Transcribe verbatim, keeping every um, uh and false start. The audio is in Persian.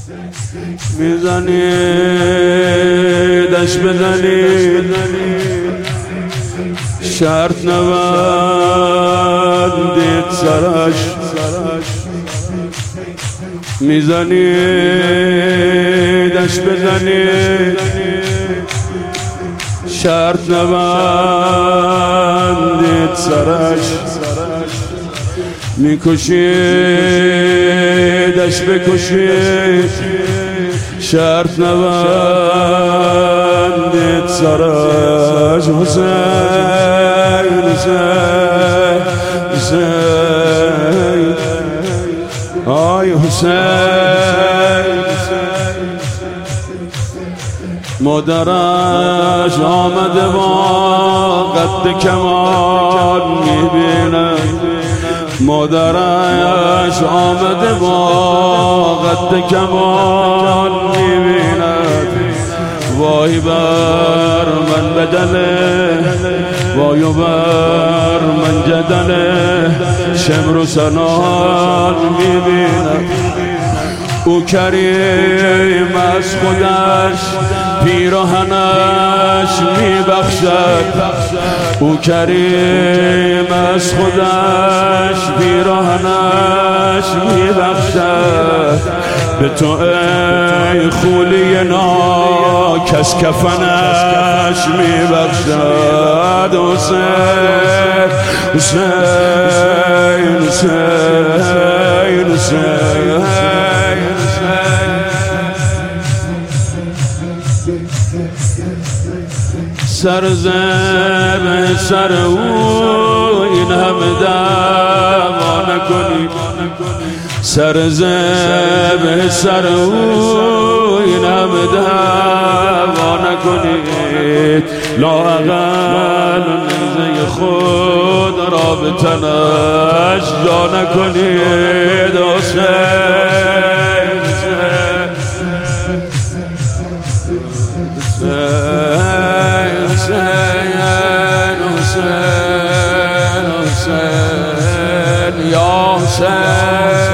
میزنیدش بزنید شرط نبندید سرش میزنیدش بزنید شرط نبندید سرش میکشیدش بکشید شرط نبندید سرش حسین حسین حسین آی حسین مادرش آمده با قد کمان میبینه مادرش آمده با قد کمان میبیند وای بر من بدله وای بر من جدله شمر و سنان میبیند او کریم از خودش پیراهنش میبخشد او کریم از خودش پیراهنش میبخشد به تو ای خولی ناکس کفنش میبخشد حسین حسین حسین حسین سر زب سر او این همه دعوا نکنی سر زب سر او این همه دعوا نکنید لااقل نیزه خود را به تنش جا نکنید حسین حسین حسین یا حسین